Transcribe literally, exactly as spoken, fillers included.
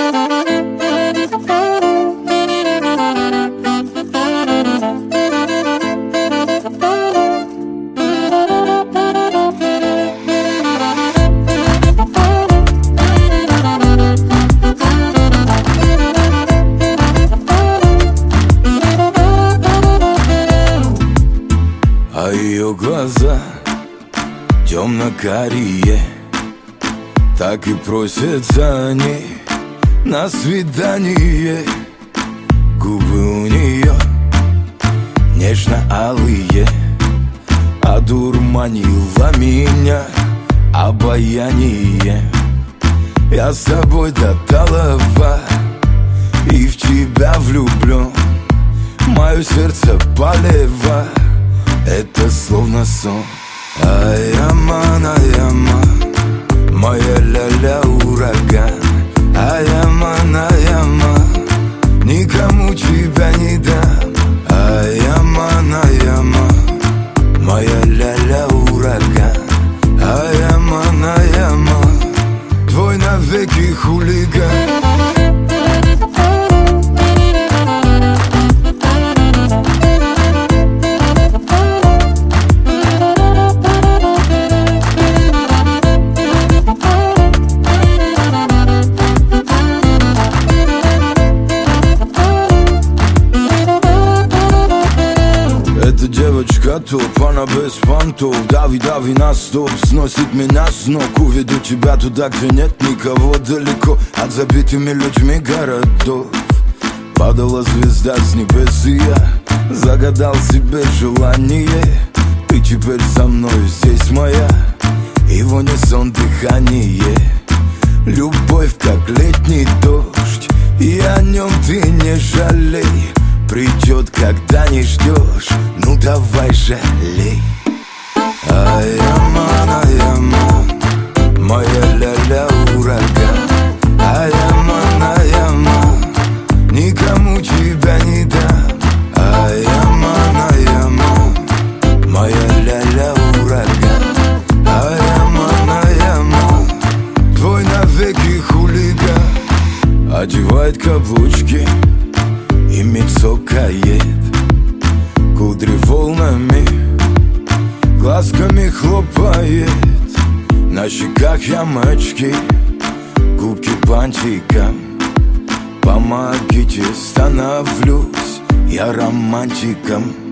А ее глаза темно-карие, так и просятся они на свидание. Губы у нее нежно-алые, одурманило меня обаяние. Я с тобой до талого и в тебя влюблен. Мое сердце полево, это словно сон. Ай-яман, ай-яман, моя ля-ля ураган. Ай-яман, ай-яман, никому тебя не дам. Ай-яман, ай-яман, моя ля-ля ураган. Ай-яман, ай-яман, твой навеки хулиган. Эта девочка топ, она без понтов. Дави, дави на стоп, сносит меня с ног. Уведу тебя туда, где нет никого, далеко от забитыми людьми городов. Падала звезда с небес, и я загадал себе желание. Ты теперь со мной, здесь моя, и в унисон дыхание. Любовь, как летний дождь, и о нем ты не жалей. Придет, когда не ждешь, ну давай жалей. Ай-яман, ай-яман, моя ля-ля ураган. Ай-яман, ай-яман, никому тебя не дам. Ай-яман, ай-яман, моя ля-ля ураган. Ай-яман, ай-яман, твой навеки хулиган. Одевает каблучки и мицокает, кудри волнами, глазками хлопает. На щеках ямочки, губки бантиком. Помогите, становлюсь я романтиком.